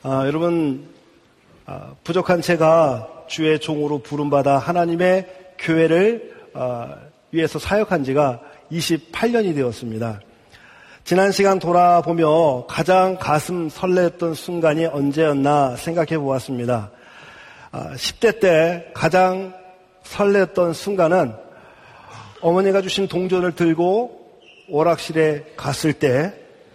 여러분, 부족한 제가 주의 종으로 부름받아 하나님의 교회를 위해서 사역한 지가 28년이 되었습니다. 지난 시간 돌아보며 가장 가슴 설레었던 순간이 언제였나 생각해 보았습니다. 10대 때 가장 설레었던 순간은 어머니가 주신 동전을 들고 오락실에 갔을 때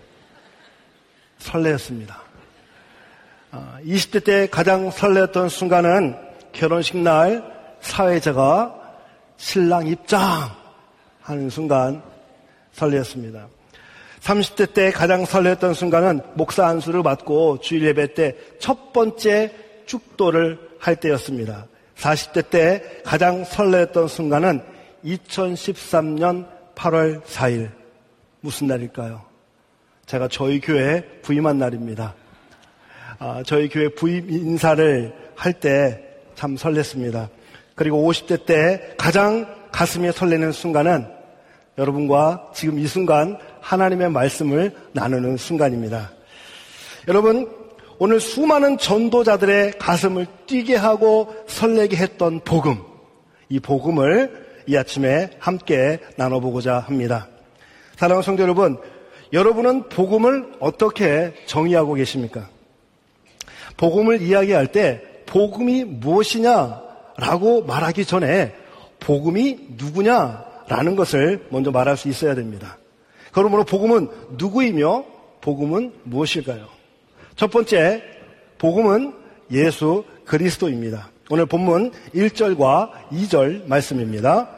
설레었습니다. 20대 때 가장 설레었던 순간은 결혼식 날 사회자가 신랑 입장하는 순간 설레었습니다. 30대 때 가장 설레었던 순간은 목사 안수를 받고 주일 예배 때 첫 번째 축도를 할 때였습니다. 40대 때 가장 설레었던 순간은 2013년 8월 4일 무슨 날일까요? 제가 저희 교회에 부임한 날입니다. 저희 교회 부임 인사를 할 때 참 설렜습니다. 그리고 50대 때 가장 가슴에 설레는 순간은 여러분과 지금 이 순간 하나님의 말씀을 나누는 순간입니다. 여러분, 오늘 수많은 전도자들의 가슴을 뛰게 하고 설레게 했던 복음, 이 복음을 이 아침에 함께 나눠보고자 합니다. 사랑하는 성도 여러분, 여러분은 복음을 어떻게 정의하고 계십니까? 복음을 이야기할 때 복음이 무엇이냐라고 말하기 전에 복음이 누구냐라는 것을 먼저 말할 수 있어야 됩니다. 그러므로 복음은 누구이며 복음은 무엇일까요? 첫 번째, 복음은 예수 그리스도입니다. 오늘 본문 1절과 2절 말씀입니다.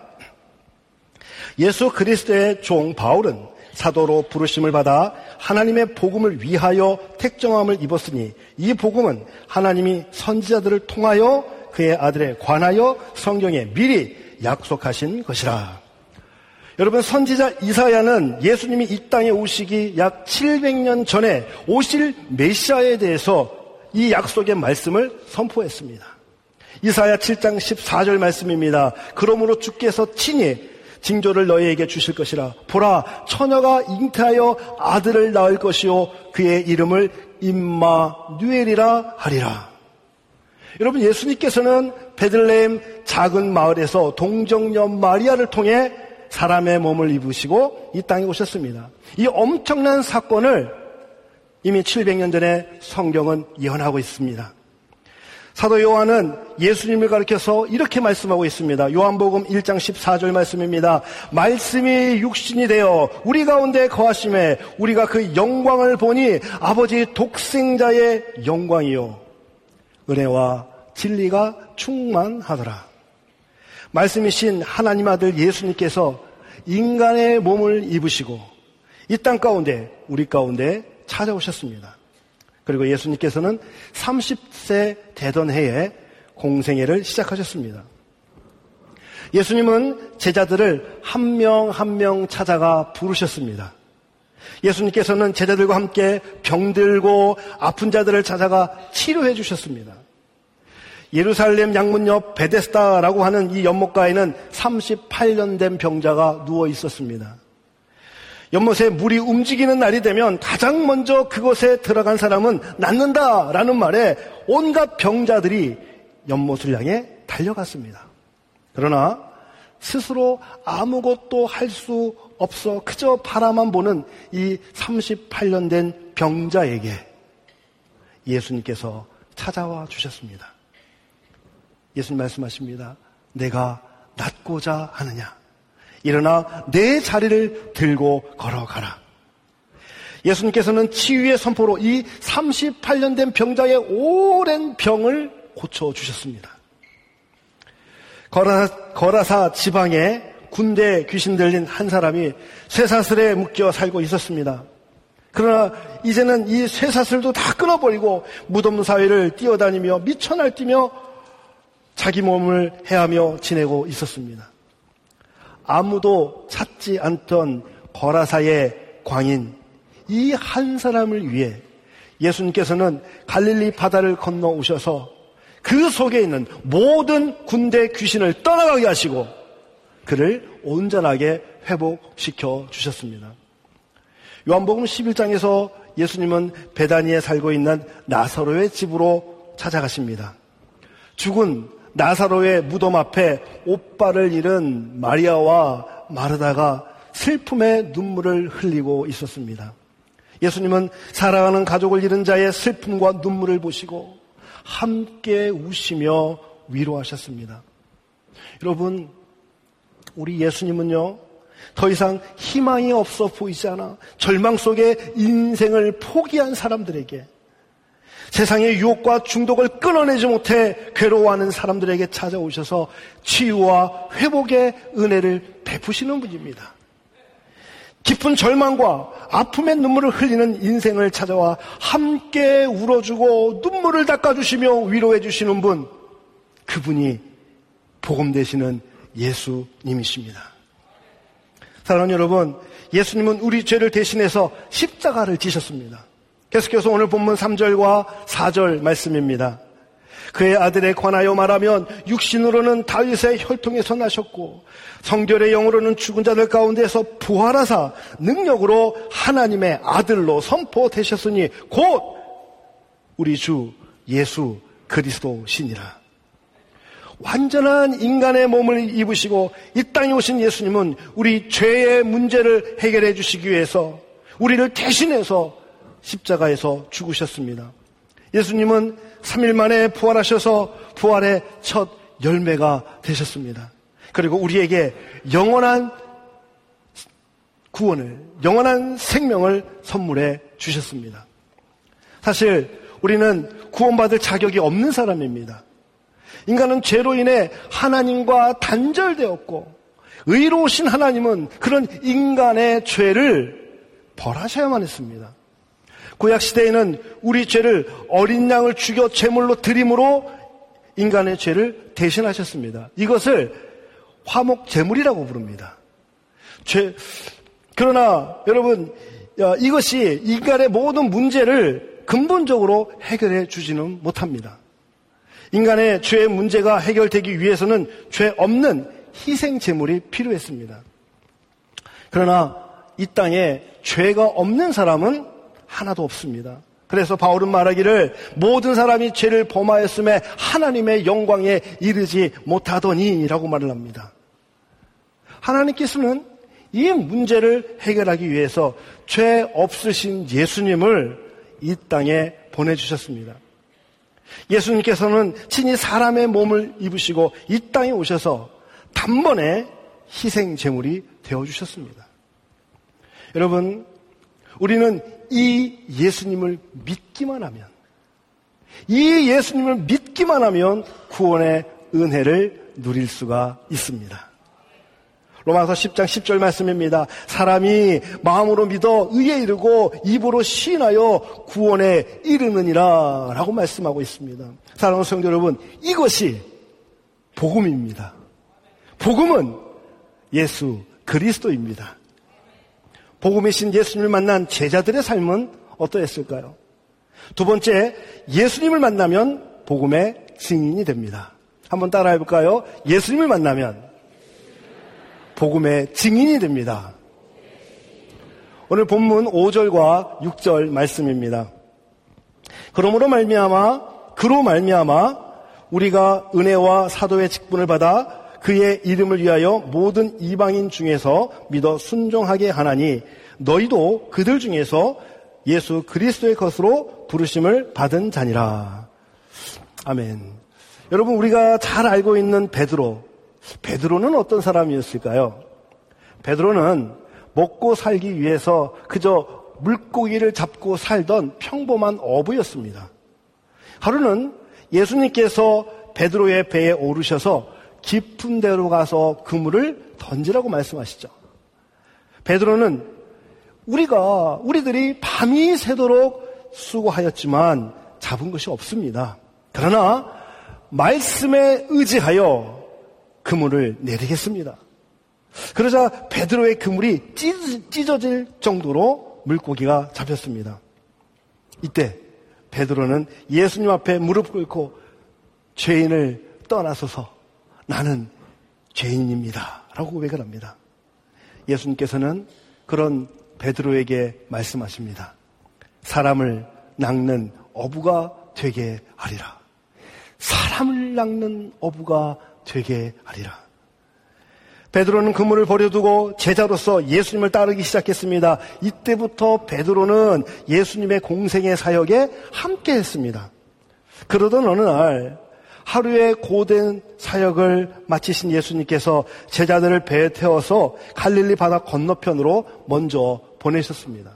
예수 그리스도의 종 바울은 사도로 부르심을 받아 하나님의 복음을 위하여 택정함을 입었으니 이 복음은 하나님이 선지자들을 통하여 그의 아들에 관하여 성경에 미리 약속하신 것이라. 여러분, 선지자 이사야는 예수님이 이 땅에 오시기 약 700년 전에 오실 메시아에 대해서 이 약속의 말씀을 선포했습니다. 이사야 7장 14절 말씀입니다. 그러므로 주께서 친히 징조를 너희에게 주실 것이라. 보라, 처녀가 잉태하여 아들을 낳을 것이요 그의 이름을 임마누엘이라 하리라. 여러분, 예수님께서는 베들레헴 작은 마을에서 동정녀 마리아를 통해 사람의 몸을 입으시고 이 땅에 오셨습니다. 이 엄청난 사건을 이미 700년 전에 성경은 예언하고 있습니다. 사도 요한은 예수님을 가리켜서 이렇게 말씀하고 있습니다. 요한복음 1장 14절 말씀입니다. 말씀이 육신이 되어 우리 가운데 거하심에 우리가 그 영광을 보니 아버지 독생자의 영광이요 은혜와 진리가 충만하더라. 말씀이신 하나님 아들 예수님께서 인간의 몸을 입으시고 이 땅 가운데 우리 가운데 찾아오셨습니다. 그리고 예수님께서는 30세 되던 해에 공생애를 시작하셨습니다. 예수님은 제자들을 한 명 한 명 찾아가 부르셨습니다. 예수님께서는 제자들과 함께 병들고 아픈 자들을 찾아가 치료해 주셨습니다. 예루살렘 양문 옆 베데스다라고 하는 이 연못가에는 38년 된 병자가 누워 있었습니다. 연못에 물이 움직이는 날이 되면 가장 먼저 그곳에 들어간 사람은 낫는다라는 말에 온갖 병자들이 연못을 향해 달려갔습니다. 그러나 스스로 아무것도 할 수 없어 그저 바라만 보는 이 38년 된 병자에게 예수님께서 찾아와 주셨습니다. 예수님 말씀하십니다. 내가 낫고자 하느냐? 일어나 내 자리를 들고 걸어가라. 예수님께서는 치유의 선포로 이 38년 된 병자의 오랜 병을 고쳐주셨습니다. 거라사 지방에 군대 귀신 들린 한 사람이 쇠사슬에 묶여 살고 있었습니다. 그러나 이제는 이 쇠사슬도 다 끊어버리고 무덤 사이를 뛰어다니며 미쳐 날뛰며 자기 몸을 헤아며 지내고 있었습니다. 아무도 찾지 않던 거라사의 광인 이 한 사람을 위해 예수님께서는 갈릴리 바다를 건너 오셔서 그 속에 있는 모든 군대 귀신을 떠나가게 하시고 그를 온전하게 회복시켜 주셨습니다. 요한복음 11장에서 예수님은 베다니에 살고 있는 나사로의 집으로 찾아가십니다. 죽은 나사로의 무덤 앞에 오빠를 잃은 마리아와 마르다가 슬픔의 눈물을 흘리고 있었습니다. 예수님은 사랑하는 가족을 잃은 자의 슬픔과 눈물을 보시고 함께 우시며 위로하셨습니다. 여러분, 우리 예수님은요, 더 이상 희망이 없어 보이지 않아 절망 속에 인생을 포기한 사람들에게, 세상의 유혹과 중독을 끊어내지 못해 괴로워하는 사람들에게 찾아오셔서 치유와 회복의 은혜를 베푸시는 분입니다. 깊은 절망과 아픔의 눈물을 흘리는 인생을 찾아와 함께 울어주고 눈물을 닦아주시며 위로해주시는 분, 그분이 복음 되시는 예수님이십니다. 사랑하는 여러분, 예수님은 우리 죄를 대신해서 십자가를 지셨습니다. 계속해서 오늘 본문 3절과 4절 말씀입니다. 그의 아들에 관하여 말하면 육신으로는 다윗의 혈통에서 나셨고 성결의 영으로는 죽은 자들 가운데서 부활하사 능력으로 하나님의 아들로 선포되셨으니 곧 우리 주 예수 그리스도시니라. 완전한 인간의 몸을 입으시고 이 땅에 오신 예수님은 우리 죄의 문제를 해결해 주시기 위해서 우리를 대신해서 십자가에서 죽으셨습니다. 예수님은 3일 만에 부활하셔서 부활의 첫 열매가 되셨습니다. 그리고 우리에게 영원한 구원을, 영원한 생명을 선물해 주셨습니다. 사실 우리는 구원받을 자격이 없는 사람입니다. 인간은 죄로 인해 하나님과 단절되었고 의로우신 하나님은 그런 인간의 죄를 벌하셔야만 했습니다. 구약시대에는 우리 죄를 어린 양을 죽여 제물로 드림으로 인간의 죄를 대신하셨습니다. 이것을 화목제물이라고 부릅니다. 그러나 여러분, 이것이 인간의 모든 문제를 근본적으로 해결해 주지는 못합니다. 인간의 죄의 문제가 해결되기 위해서는 죄 없는 희생제물이 필요했습니다. 그러나 이 땅에 죄가 없는 사람은 하나도 없습니다. 그래서 바울은 말하기를 모든 사람이 죄를 범하였음에 하나님의 영광에 이르지 못하더니 라고 말을 합니다. 하나님께서는 이 문제를 해결하기 위해서 죄 없으신 예수님을 이 땅에 보내주셨습니다. 예수님께서는 친히 사람의 몸을 입으시고 이 땅에 오셔서 단번에 희생제물이 되어주셨습니다. 여러분, 우리는 이 예수님을 믿기만 하면, 이 예수님을 믿기만 하면 구원의 은혜를 누릴 수가 있습니다. 로마서 10장 10절 말씀입니다. 사람이 마음으로 믿어 의에 이르고 입으로 시인하여 구원에 이르느니라 라고 말씀하고 있습니다. 사랑하는 성도 여러분, 이것이 복음입니다. 복음은 예수 그리스도입니다. 복음이신 예수님을 만난 제자들의 삶은 어떠했을까요? 두 번째, 예수님을 만나면 복음의 증인이 됩니다. 한번 따라해 볼까요? 예수님을 만나면 복음의 증인이 됩니다. 오늘 본문 5절과 6절 말씀입니다. 그로 말미암아 우리가 은혜와 사도의 직분을 받아 그의 이름을 위하여 모든 이방인 중에서 믿어 순종하게 하나니 너희도 그들 중에서 예수 그리스도의 것으로 부르심을 받은 자니라. 아멘. 여러분, 우리가 잘 알고 있는 베드로는 어떤 사람이었을까요? 베드로는 먹고 살기 위해서 그저 물고기를 잡고 살던 평범한 어부였습니다. 하루는 예수님께서 베드로의 배에 오르셔서 깊은 데로 가서 그물을 던지라고 말씀하시죠. 베드로는 우리들이 밤이 새도록 수고하였지만 잡은 것이 없습니다. 그러나 말씀에 의지하여 그물을 내리겠습니다. 그러자 베드로의 그물이 찢어질 정도로 물고기가 잡혔습니다. 이때 베드로는 예수님 앞에 무릎 꿇고 죄인을 떠나소서 나는 죄인입니다 라고 고백을 합니다. 예수님께서는 그런 베드로에게 말씀하십니다. 사람을 낚는 어부가 되게 하리라. 사람을 낚는 어부가 되게 하리라. 베드로는 그물을 버려두고 제자로서 예수님을 따르기 시작했습니다. 이때부터 베드로는 예수님의 공생의 사역에 함께했습니다. 그러던 어느 날 하루의 고된 사역을 마치신 예수님께서 제자들을 배에 태워서 갈릴리 바다 건너편으로 먼저 보내셨습니다.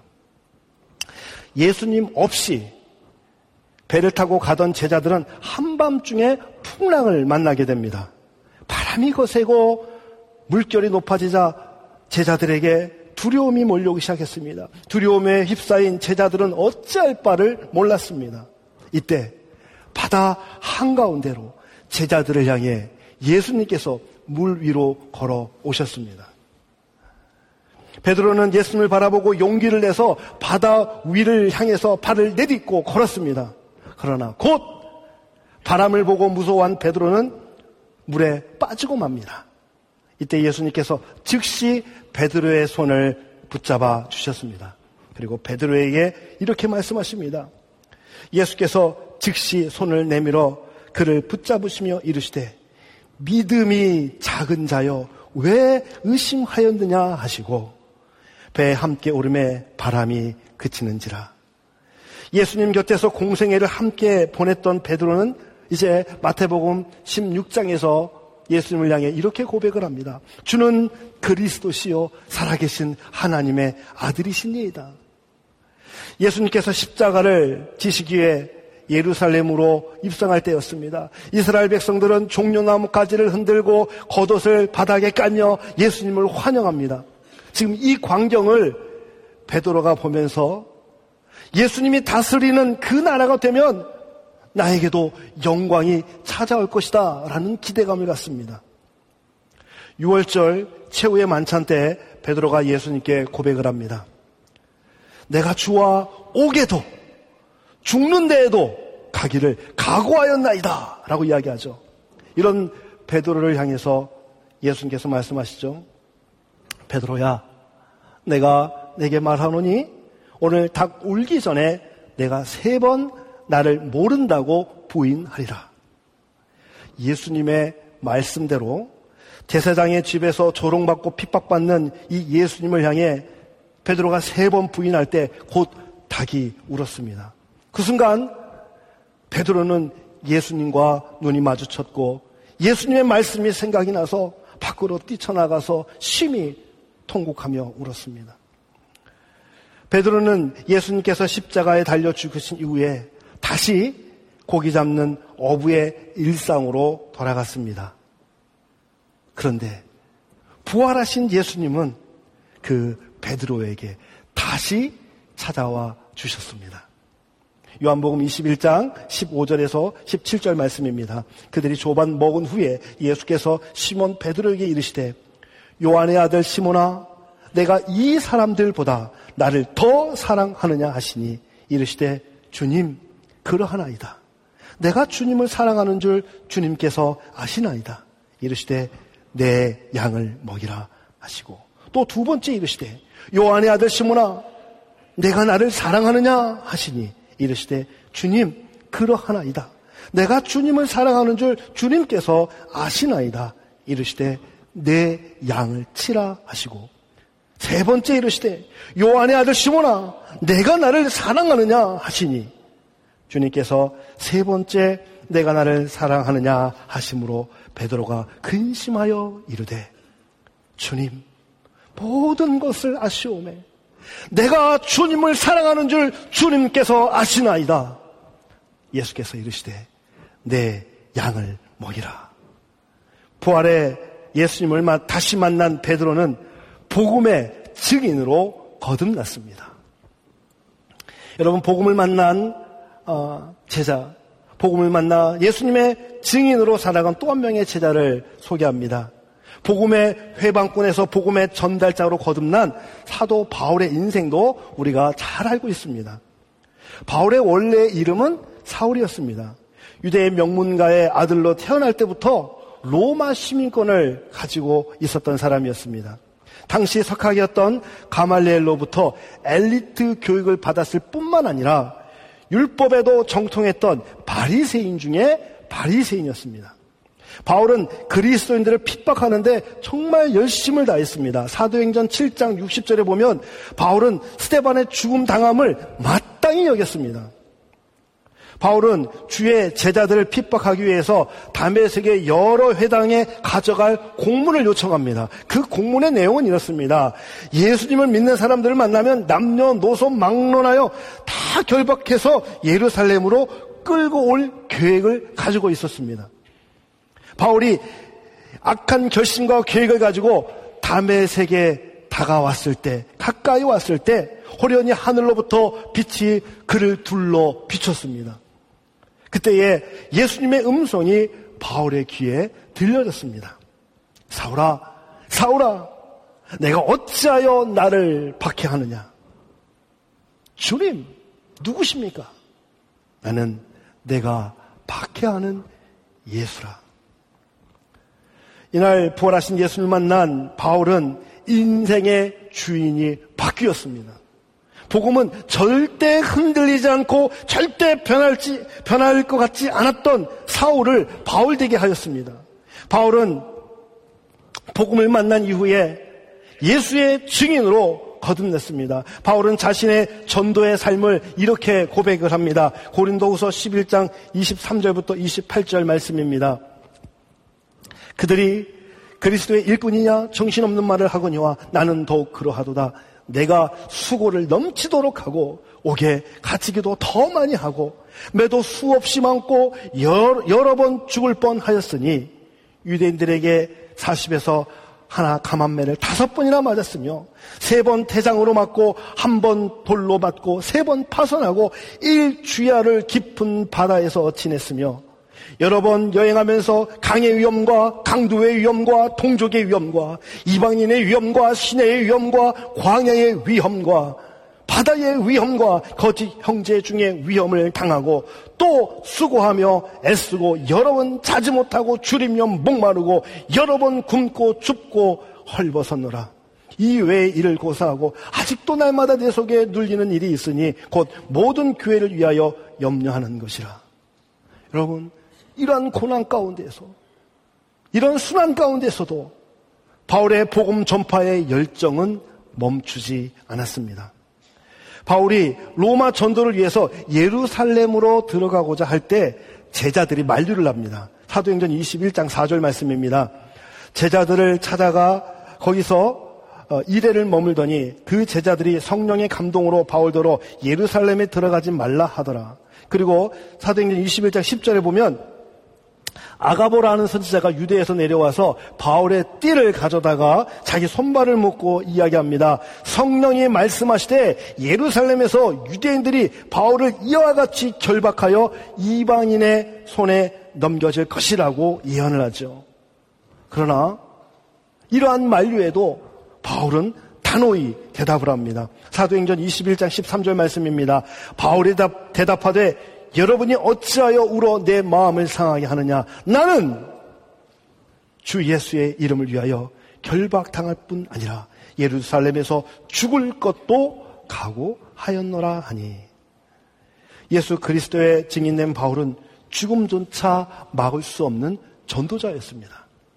예수님 없이 배를 타고 가던 제자들은 한밤중에 풍랑을 만나게 됩니다. 바람이 거세고 물결이 높아지자 제자들에게 두려움이 몰려오기 시작했습니다. 두려움에 휩싸인 제자들은 어찌할 바를 몰랐습니다. 이때 바다 한가운데로 제자들을 향해 예수님께서 물 위로 걸어 오셨습니다. 베드로는 예수님을 바라보고 용기를 내서 바다 위를 향해서 발을 내딛고 걸었습니다. 그러나 곧 바람을 보고 무서워한 베드로는 물에 빠지고 맙니다. 이때 예수님께서 즉시 베드로의 손을 붙잡아 주셨습니다. 그리고 베드로에게 이렇게 말씀하십니다. 예수께서 즉시 손을 내밀어 그를 붙잡으시며 이르시되 믿음이 작은 자여 왜 의심하였느냐 하시고 배에 함께 오름에 바람이 그치는지라. 예수님 곁에서 공생애를 함께 보냈던 베드로는 이제 마태복음 16장에서 예수님을 향해 이렇게 고백을 합니다. 주는 그리스도시요 살아계신 하나님의 아들이시니이다. 예수님께서 십자가를 지시기 위해 예루살렘으로 입성할 때였습니다. 이스라엘 백성들은 종려나무 가지를 흔들고 겉옷을 바닥에 깔며 예수님을 환영합니다. 지금 이 광경을 베드로가 보면서 예수님이 다스리는 그 나라가 되면 나에게도 영광이 찾아올 것이다 라는 기대감을 갖습니다. 6월절 최후의 만찬 때 베드로가 예수님께 고백을 합니다. 내가 주와 오게도 죽는 데에도 가기를 각오하였나이다 라고 이야기하죠. 이런 베드로를 향해서 예수님께서 말씀하시죠. 베드로야, 내가 내게 말하노니 오늘 닭 울기 전에 내가 3번 나를 모른다고 부인하리라. 예수님의 말씀대로 제사장의 집에서 조롱받고 핍박받는 이 예수님을 향해 베드로가 3번 부인할 때 곧 닭이 울었습니다. 그 순간 베드로는 예수님과 눈이 마주쳤고 예수님의 말씀이 생각이 나서 밖으로 뛰쳐나가서 심히 통곡하며 울었습니다. 베드로는 예수님께서 십자가에 달려 죽으신 이후에 다시 고기 잡는 어부의 일상으로 돌아갔습니다. 그런데 부활하신 예수님은 그 베드로에게 다시 찾아와 주셨습니다. 요한복음 21장 15절에서 17절 말씀입니다. 그들이 조반 먹은 후에 예수께서 시몬 베드로에게 이르시되 요한의 아들 시몬아 내가 이 사람들보다 나를 더 사랑하느냐 하시니 이르시되 주님 그러하나이다. 내가 주님을 사랑하는 줄 주님께서 아시나이다. 이르시되 내 양을 먹이라 하시고 또 두 번째 이르시되 요한의 아들 시몬아 내가 나를 사랑하느냐 하시니 이르시되 주님 그러하나이다. 내가 주님을 사랑하는 줄 주님께서 아시나이다. 이르시되 내 양을 치라 하시고 세 번째 이르시되 요한의 아들 시몬아 내가 나를 사랑하느냐 하시니 주님께서 세 번째 내가 나를 사랑하느냐 하심으로 베드로가 근심하여 이르되 주님 모든 것을 아시오매 내가 주님을 사랑하는 줄 주님께서 아시나이다. 예수께서 이르시되 내 양을 먹이라. 부활의 예수님을 다시 만난 베드로는 복음의 증인으로 거듭났습니다. 여러분 복음을 만난 제자, 복음을 만나 예수님의 증인으로 살아간 또 한 명의 제자를 소개합니다. 복음의 회방꾼에서 복음의 전달자로 거듭난 사도 바울의 인생도 우리가 잘 알고 있습니다. 바울의 원래 이름은 사울이었습니다. 유대의 명문가의 아들로 태어날 때부터 로마 시민권을 가지고 있었던 사람이었습니다. 당시 석학이었던 가말리엘로부터 엘리트 교육을 받았을 뿐만 아니라 율법에도 정통했던 바리새인 중에 바리새인이었습니다. 바울은 그리스도인들을 핍박하는데 정말 열심을 다했습니다. 사도행전 7장 60절에 보면 바울은 스데반의 죽음 당함을 마땅히 여겼습니다. 바울은 주의 제자들을 핍박하기 위해서 다메섹의 여러 회당에 가져갈 공문을 요청합니다. 그 공문의 내용은 이렇습니다. 예수님을 믿는 사람들을 만나면 남녀노소 막론하여 다 결박해서 예루살렘으로 끌고 올 계획을 가지고 있었습니다. 바울이 악한 결심과 계획을 가지고 다메섹에 다가왔을 때, 가까이 왔을 때 호련히 하늘로부터 빛이 그를 둘러 비췄습니다. 그때에 예수님의 음성이 바울의 귀에 들려졌습니다. 사울아, 사울아, 내가 어찌하여 나를 박해하느냐? 주님, 누구십니까? 나는 내가 박해하는 예수라. 이날 부활하신 예수를 만난 바울은 인생의 주인이 바뀌었습니다. 복음은 절대 흔들리지 않고 절대 변할 것 같지 않았던 사울을 바울 되게 하였습니다. 바울은 복음을 만난 이후에 예수의 증인으로 거듭났습니다. 바울은 자신의 전도의 삶을 이렇게 고백을 합니다. 고린도후서 11장 23절부터 28절 말씀입니다. 그들이 그리스도의 일꾼이냐 정신없는 말을 하거니와 나는 더욱 그러하도다. 내가 수고를 넘치도록 하고 옥에 갇히기도 더 많이 하고 매도 수없이 많고 여러 번 죽을 뻔하였으니 유대인들에게 40에서 하나 감한매를 5번이나 맞았으며 3번 태장으로 맞고 1번 돌로 맞고 3번 파선하고 1주야를 깊은 바다에서 지냈으며 여러 번 여행하면서 강의 위험과 강도의 위험과 동족의 위험과 이방인의 위험과 시내의 위험과 광야의 위험과 바다의 위험과 거짓 형제 중에 위험을 당하고 또 수고하며 애쓰고 여러 번 자지 못하고 줄이며 목마르고 여러 번 굶고 춥고 헐벗었노라. 이 외의 일을 고사하고 아직도 날마다 내 속에 눌리는 일이 있으니 곧 모든 교회를 위하여 염려하는 것이라. 여러분, 이러한 고난 가운데서, 이런 순환 가운데서도 바울의 복음 전파의 열정은 멈추지 않았습니다. 바울이 로마 전도를 위해서 예루살렘으로 들어가고자 할 때 제자들이 만류를 합니다. 사도행전 21장 4절 말씀입니다. 제자들을 찾아가 거기서 이래를 머물더니 그 제자들이 성령의 감동으로 바울더러 예루살렘에 들어가지 말라 하더라. 그리고 사도행전 21장 10절에 보면 아가보라는 선지자가 유대에서 내려와서 바울의 띠를 가져다가 자기 손발을 묶고 이야기합니다. 성령이 말씀하시되 예루살렘에서 유대인들이 바울을 이와 같이 결박하여 이방인의 손에 넘겨질 것이라고 예언을 하죠. 그러나 이러한 만류에도 바울은 단호히 대답을 합니다. 사도행전 21장 13절 말씀입니다. 바울이 대답하되 여러분이 어찌하여 울어 내 마음을 상하게 하느냐? 나는 주 예수의 이름을 위하여 결박당할 뿐 아니라 예루살렘에서 죽을 것도 각오하였노라 하니. 예수 그리스도의 증인된 바울은 죽음조차 막을 수 없는 전도자였습니다.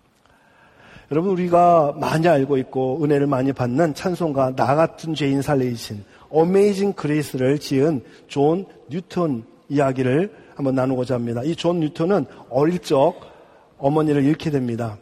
여러분, 우리가 많이 알고 있고 은혜를 많이 받는 찬송가 나 같은 죄인 살리신 어메이징 그레이스를 지은 존 뉴턴 이야기를 한번 나누고자 합니다. 이 존 뉴턴은 어릴 적 어머니를 잃게 됩니다.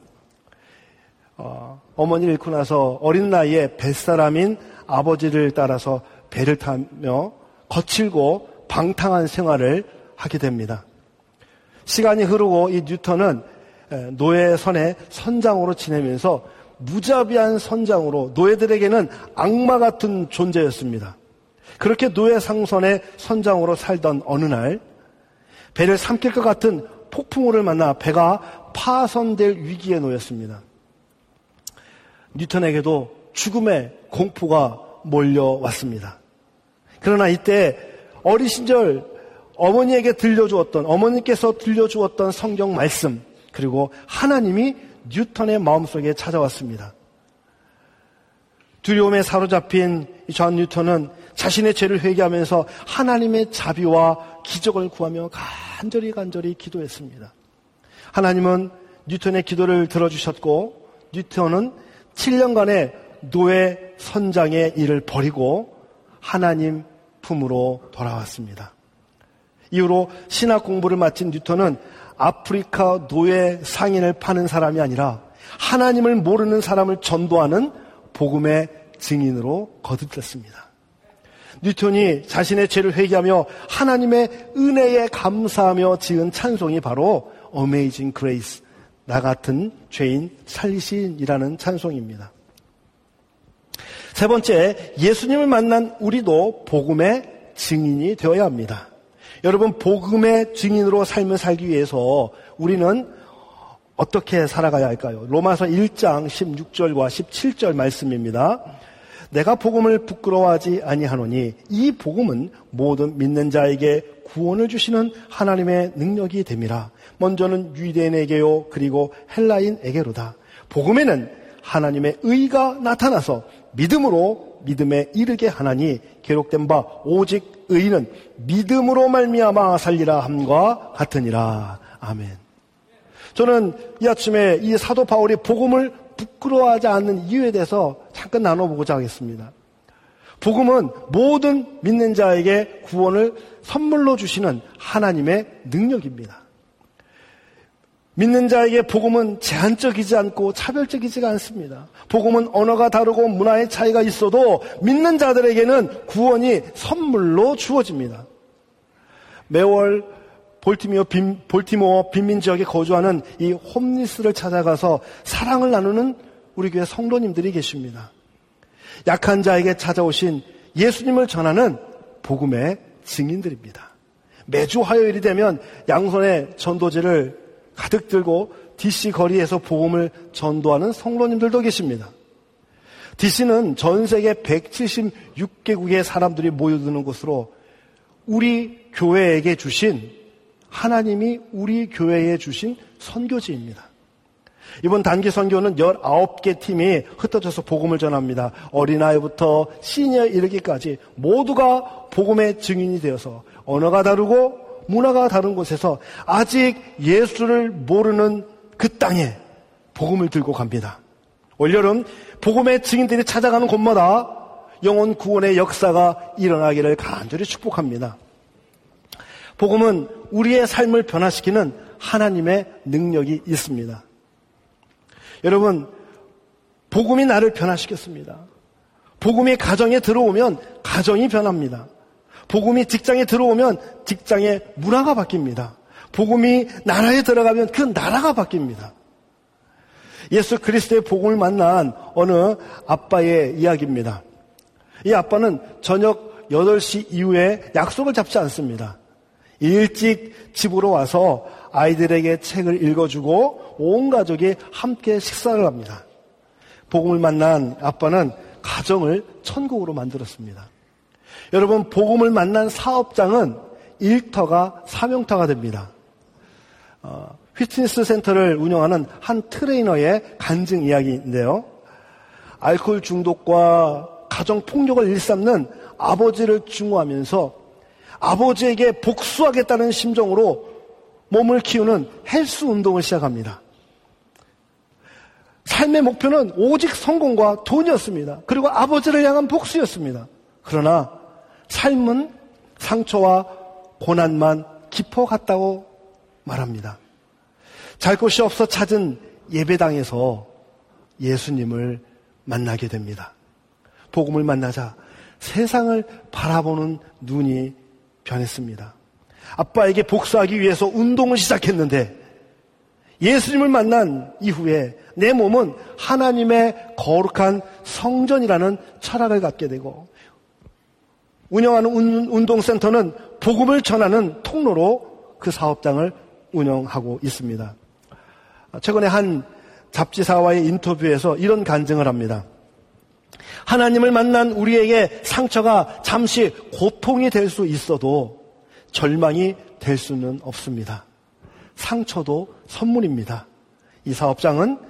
어머니를 잃고 나서 어린 나이에 뱃사람인 아버지를 따라서 배를 타며 거칠고 방탕한 생활을 하게 됩니다. 시간이 흐르고 이 뉴턴은 노예선의 선장으로 지내면서 무자비한 선장으로 노예들에게는 악마 같은 존재였습니다. 그렇게 노예 상선의 선장으로 살던 어느 날 배를 삼킬 것 같은 폭풍우를 만나 배가 파손될 위기에 놓였습니다. 뉴턴에게도 죽음의 공포가 몰려왔습니다. 그러나 이때 어린 시절 어머니께서 들려주었던 성경 말씀, 그리고 하나님이 뉴턴의 마음속에 찾아왔습니다. 두려움에 사로잡힌 존 뉴턴은 자신의 죄를 회개하면서 하나님의 자비와 기적을 구하며 간절히 기도했습니다. 하나님은 뉴턴의 기도를 들어주셨고 뉴턴은 7년간의 노예 선장의 일을 버리고 하나님 품으로 돌아왔습니다. 이후로 신학 공부를 마친 뉴턴은 아프리카 노예 상인을 파는 사람이 아니라 하나님을 모르는 사람을 전도하는 복음의 증인으로 거듭됐습니다. 뉴턴이 자신의 죄를 회개하며 하나님의 은혜에 감사하며 지은 찬송이 바로 Amazing Grace, 나 같은 죄인 살리신이라는 찬송입니다. 세 번째, 예수님을 만난 우리도 복음의 증인이 되어야 합니다. 여러분, 복음의 증인으로 삶을 살기 위해서 우리는 어떻게 살아가야 할까요? 로마서 1장 16절과 17절 말씀입니다. 내가 복음을 부끄러워하지 아니하노니 이 복음은 모든 믿는 자에게 구원을 주시는 하나님의 능력이 됨이라. 먼저는 유대인에게요 그리고 헬라인에게로다. 복음에는 하나님의 의가 나타나서 믿음으로 믿음에 이르게 하나니 기록된 바 오직 의인은 믿음으로 말미암아 살리라 함과 같으니라. 아멘. 저는 이 아침에 이 사도 바울이 복음을 부끄러워하지 않는 이유에 대해서 잠깐 나눠보고자 하겠습니다. 복음은 모든 믿는 자에게 구원을 선물로 주시는 하나님의 능력입니다. 믿는 자에게 복음은 제한적이지 않고 차별적이지가 않습니다. 복음은 언어가 다르고 문화의 차이가 있어도 믿는 자들에게는 구원이 선물로 주어집니다. 매월 볼티모어 빈민 지역에 거주하는 이 홈리스를 찾아가서 사랑을 나누는 우리 교회 성도님들이 계십니다. 약한 자에게 찾아오신 예수님을 전하는 복음의 증인들입니다. 매주 화요일이 되면 양손에 전도지를 가득 들고 DC 거리에서 복음을 전도하는 성도님들도 계십니다. DC는 전 세계 176개국의 사람들이 모여드는 곳으로 우리 교회에게 주신, 하나님이 우리 교회에 주신 선교지입니다. 이번 단기 선교는 19개 팀이 흩어져서 복음을 전합니다. 어린아이부터 시니어에 이르기까지 모두가 복음의 증인이 되어서 언어가 다르고 문화가 다른 곳에서 아직 예수를 모르는 그 땅에 복음을 들고 갑니다. 올여름 복음의 증인들이 찾아가는 곳마다 영혼 구원의 역사가 일어나기를 간절히 축복합니다. 복음은 우리의 삶을 변화시키는 하나님의 능력이 있습니다. 여러분, 복음이 나를 변화시켰습니다. 복음이 가정에 들어오면 가정이 변합니다. 복음이 직장에 들어오면 직장의 문화가 바뀝니다. 복음이 나라에 들어가면 그 나라가 바뀝니다. 예수 그리스도의 복음을 만난 어느 아빠의 이야기입니다. 이 아빠는 저녁 8시 이후에 약속을 잡지 않습니다. 일찍 집으로 와서 아이들에게 책을 읽어주고 온 가족이 함께 식사를 합니다. 복음을 만난 아빠는 가정을 천국으로 만들었습니다. 여러분, 복음을 만난 사업장은 일터가 사명터가 됩니다. 피트니스 센터를 운영하는 한 트레이너의 간증 이야기인데요. 알코올 중독과 가정 폭력을 일삼는 아버지를 증오하면서 아버지에게 복수하겠다는 심정으로 몸을 키우는 헬스 운동을 시작합니다. 삶의 목표는 오직 성공과 돈이었습니다. 그리고 아버지를 향한 복수였습니다. 그러나 삶은 상처와 고난만 깊어갔다고 말합니다. 잘 곳이 없어 찾은 예배당에서 예수님을 만나게 됩니다. 복음을 만나자 세상을 바라보는 눈이 변했습니다. 아빠에게 복수하기 위해서 운동을 시작했는데 예수님을 만난 이후에 내 몸은 하나님의 거룩한 성전이라는 철학을 갖게 되고 운영하는 운동센터는 복음을 전하는 통로로 그 사업장을 운영하고 있습니다. 최근에 한 잡지사와의 인터뷰에서 이런 간증을 합니다. 하나님을 만난 우리에게 상처가 잠시 고통이 될 수 있어도 절망이 될 수는 없습니다. 상처도 선물입니다. 이 사업장은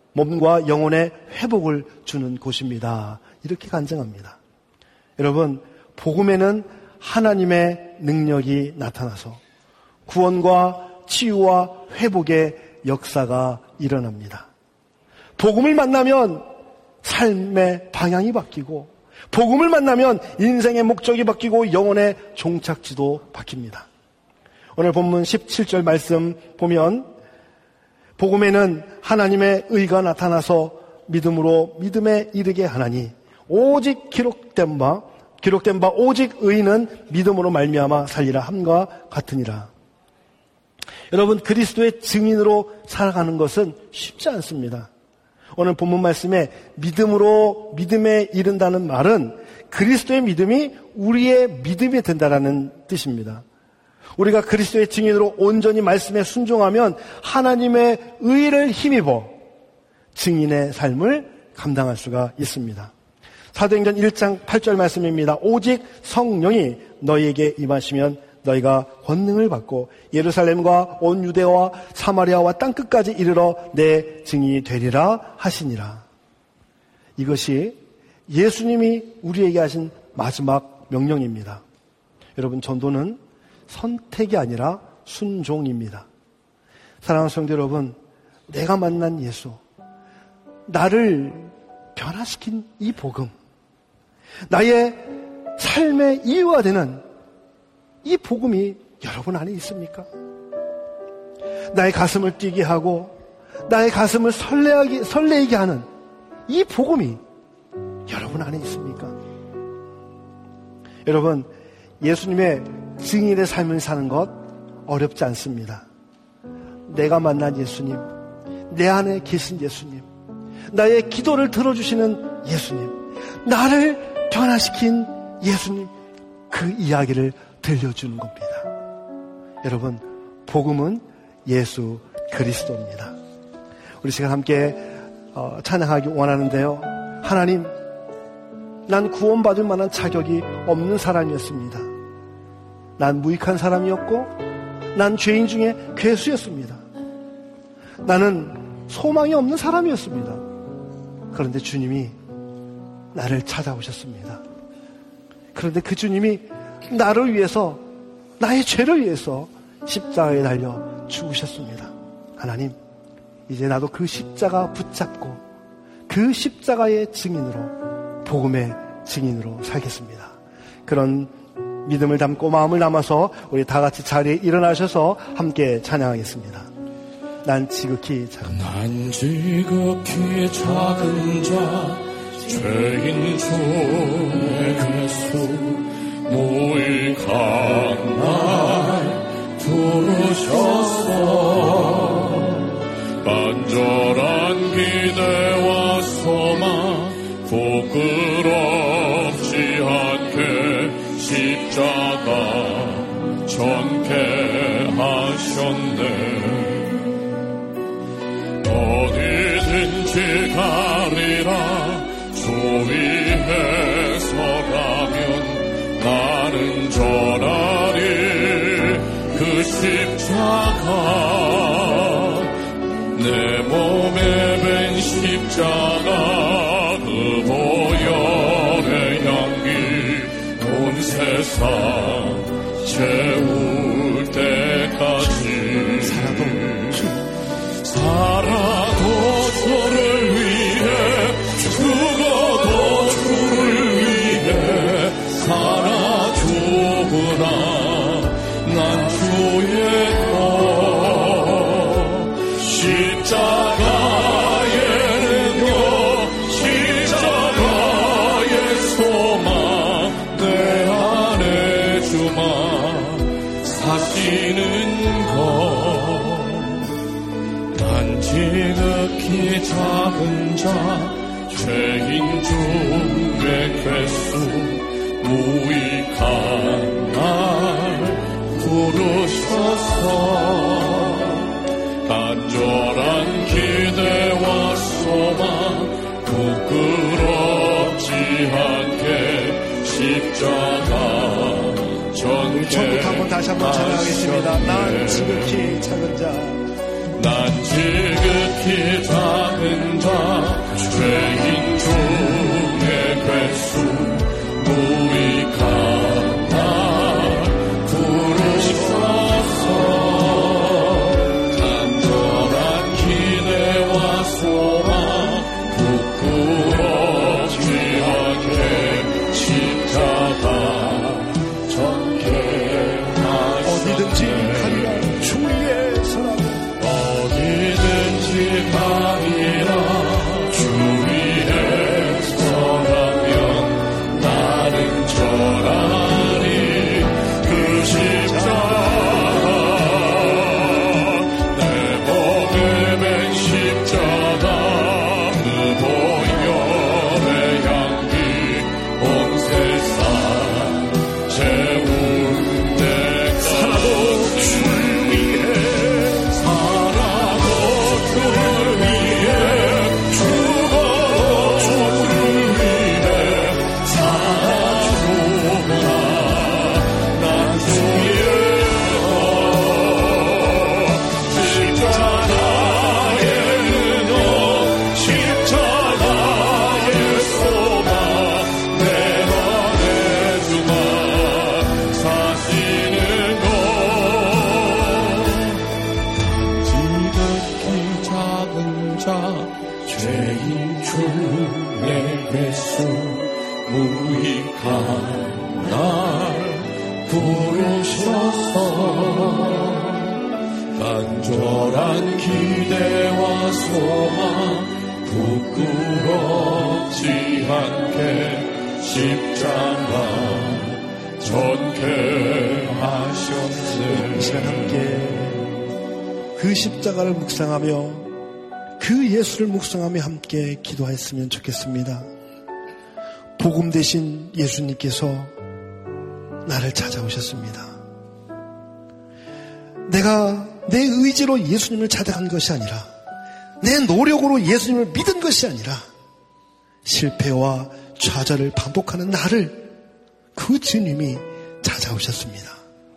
몸과 영혼의 회복을 주는 곳입니다. 이렇게 간증합니다. 여러분, 복음에는 하나님의 능력이 나타나서 구원과 치유와 회복의 역사가 일어납니다. 복음을 만나면 삶의 방향이 바뀌고, 복음을 만나면 인생의 목적이 바뀌고 영혼의 종착지도 바뀝니다. 오늘 본문 17절 말씀 보면 복음에는 하나님의 의가 나타나서 믿음으로 믿음에 이르게 하나니 오직 기록된 바 오직 의는 믿음으로 말미암아 살리라 함과 같으니라. 여러분, 그리스도의 증인으로 살아가는 것은 쉽지 않습니다. 오늘 본문 말씀에 믿음으로 믿음에 이른다는 말은 그리스도의 믿음이 우리의 믿음이 된다라는 뜻입니다. 우리가 그리스도의 증인으로 온전히 말씀에 순종하면 하나님의 의를 힘입어 증인의 삶을 감당할 수가 있습니다. 사도행전 1장 8절 말씀입니다. 오직 성령이 너희에게 임하시면 너희가 권능을 받고 예루살렘과 온 유대와 사마리아와 땅끝까지 이르러 내 증인이 되리라 하시니라. 이것이 예수님이 우리에게 하신 마지막 명령입니다. 여러분, 전도는 선택이 아니라 순종입니다. 사랑하는 성도 여러분, 내가 만난 예수, 나를 변화시킨 이 복음, 나의 삶의 이유가 되는 이 복음이 여러분 안에 있습니까? 나의 가슴을 뛰게 하고 나의 가슴을 설레게 하는 이 복음이 여러분 안에 있습니까? 여러분, 예수님의 증인의 삶을 사는 것 어렵지 않습니다. 내가 만난 예수님, 내 안에 계신 예수님, 나의 기도를 들어주시는 예수님, 나를 변화시킨 예수님, 그 이야기를 들려주는 겁니다. 여러분, 복음은 예수 그리스도입니다. 우리 시간 함께 찬양하기 원하는데요. 하나님, 난 구원받을 만한 자격이 없는 사람이었습니다. 난 무익한 사람이었고 난 죄인 중에 괴수였습니다. 나는 소망이 없는 사람이었습니다. 그런데 주님이 나를 찾아오셨습니다. 그런데 그 주님이 나를 위해서, 나의 죄를 위해서 십자가에 달려 죽으셨습니다. 하나님, 이제 나도 그 십자가 붙잡고 그 십자가의 증인으로, 복음의 증인으로 살겠습니다. 그런 믿음을 담고 마음을 담아서 우리 다 같이 자리에 일어나셔서 함께 찬양하겠습니다. 난 지극히 작은 자, 난 지극히 작은 자, 죄인 중에 괴수, 무익한 날 부르셔서 간절한 기대와 소망 부끄럽지 않게 십자가 전케 하셨네. 어디든지 가리라 주 위에 서라면 나는 전하리 그 십자가, 내 몸에 밴 십자가, 그 보혈의 향기 온 세상 채울 때까지 살아도 주를 위해, 죽어도 주를 위해 살아 죽으나 난 주의 것. 십자가의 능력, 십자가의 소망, 내 안에 주만 사시는 것. 난 지극히 작은 자, 죄인 중에 괴수, 무익한 날 부르셔서 간절한 기대와 소망 부끄럽지 않게 십자가 전개. 처음부터 한번 다시 한번 찬양하겠습니다. 난 지극히 작은 자, 난 지극히 작은 자 죄인 중에 괴수 무익한 날 부르소서. 간절한 기대와 소망 부끄럽지 않게 십자가 전개 어디든지 가리라 주의 사랑 어디든지 가리라 주위에 서가면 나는 전하리 그 십자가 내 몸에 맨 십자가 그 보혈의 향기 온 세상 채울 살아도 주를 위해 살아도 주를 위해 죽어도 주를 위해 살아주구나. 난 주의 십자가의 은혜 십자가의 소망 내 안에 주마 사시는 것 지극히 작은 자 죄인 중에 괴수 무익한 날 부르셔서 간절한 기대와 소망 부끄럽지 않게 십자가 전개하셨네. 이 시간 함께 그 십자가를 묵상하며 그 예수를 묵상하며 함께 기도했으면 좋겠습니다. 복음 대신 예수님께서 나를 찾아오셨습니다. 내가 내 의지로 예수님을 찾아간 것이 아니라 내 노력으로 예수님을 믿은 것이 아니라 실패와 좌절을 반복하는 나를 그 주님이 찾아오셨습니다.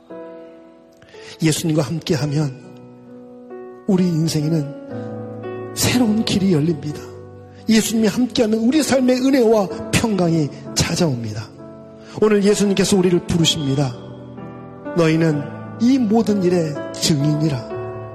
예수님과 함께하면 우리 인생에는 새로운 길이 열립니다. 예수님이 함께하면 우리 삶의 은혜와 평강이 찾아옵니다. 오늘 예수님께서 우리를 부르십니다. 너희는 이 모든 일의 증인이라.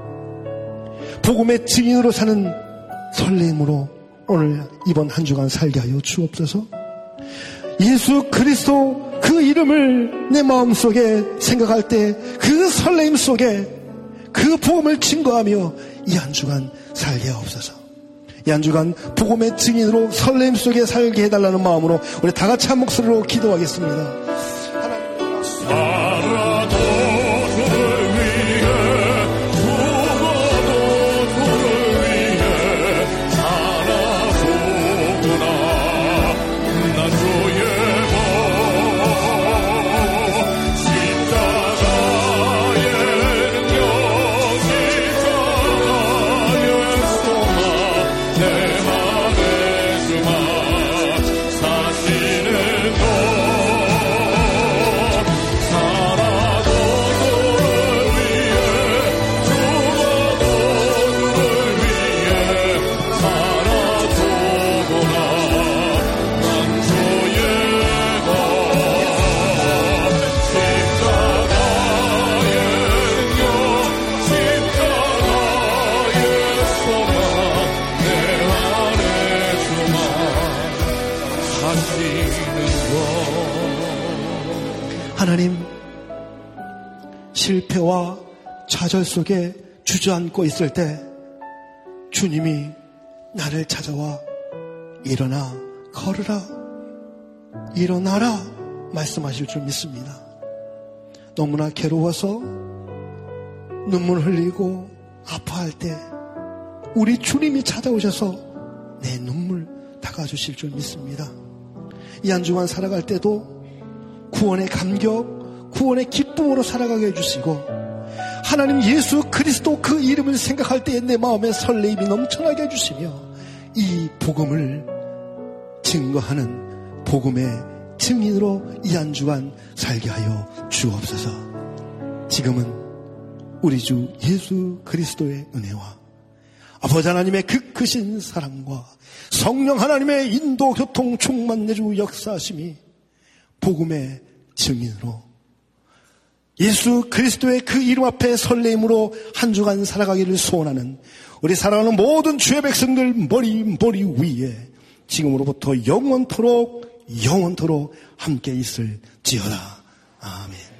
복음의 증인으로 사는 설렘으로 오늘 이번 한 주간 살게 하여 주옵소서. 예수 그리스도 그 이름을 내 마음속에 생각할 때 그 설렘 속에 그 복음을 증거하며 이 한 주간 살게 하옵소서. 이 한 주간 복음의 증인으로 설렘 속에 살게 해달라는 마음으로 우리 다 같이 한 목소리로 기도하겠습니다. 살아도 주를 위해 죽어도 주를 위해 살아주구나. 난 주의 복 십자가의 능력 십자가의 소망 내 맘에 주마 사시는 것 살아도 주를 위해 죽어도 주를 위해 살아주구나. 난 주의 것 십자가의 능력 십자가의 소망 내 안에 주마 사시는 것. 하나님, 실패와 좌절 속에 주저앉고 있을 때 주님이 나를 찾아와 일어나 걸으라, 일어나라 말씀하실 줄 믿습니다. 너무나 괴로워서 눈물 흘리고 아파할 때 우리 주님이 찾아오셔서 내 눈물 닦아주실 줄 믿습니다. 이 한 주간 살아갈 때도 구원의 감격, 구원의 기쁨으로 살아가게 해주시고 하나님 예수 그리스도 그 이름을 생각할 때에 내 마음에 설레임이 넘쳐나게 해주시며 이 복음을 증거하는 복음의 증인으로 이 한 주간 살게 하여 주옵소서. 지금은 우리 주 예수 그리스도의 은혜와 아버지 하나님의 그 크신 사랑과 성령 하나님의 인도 교통 충만 내주 역사하심이 복음의 증인으로 예수 그리스도의 그 이름 앞에 설레임으로 한 주간 살아가기를 소원하는 우리 사랑하는 모든 주의 백성들 머리 위에 지금으로부터 영원토록 함께 있을지어다. 아멘.